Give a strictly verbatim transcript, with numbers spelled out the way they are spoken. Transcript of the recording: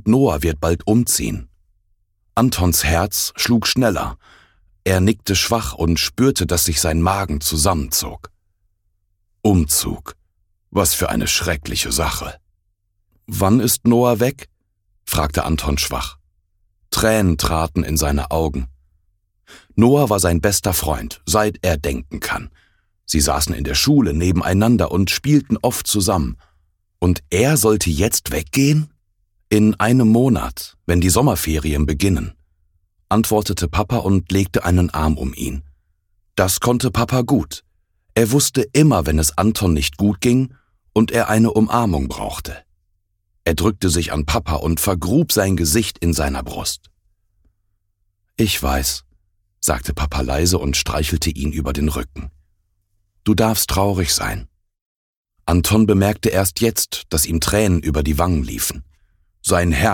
und Noah wird bald umziehen. Antons Herz schlug schneller. Er nickte schwach und spürte, dass sich sein Magen zusammenzog. Umzug. Was für eine schreckliche Sache. »Wann ist Noah weg?« fragte Anton schwach. Tränen traten in seine Augen. Noah war sein bester Freund, seit er denken kann. Sie saßen in der Schule nebeneinander und spielten oft zusammen. Und er sollte jetzt weggehen? »In einem Monat, wenn die Sommerferien beginnen«, antwortete Papa und legte einen Arm um ihn. Das konnte Papa gut. Er wusste immer, wenn es Anton nicht gut ging und er eine Umarmung brauchte. Er drückte sich an Papa und vergrub sein Gesicht in seiner Brust. »Ich weiß«, sagte Papa leise und streichelte ihn über den Rücken. »Du darfst traurig sein.« Anton bemerkte erst jetzt, dass ihm Tränen über die Wangen liefen. Sein Herz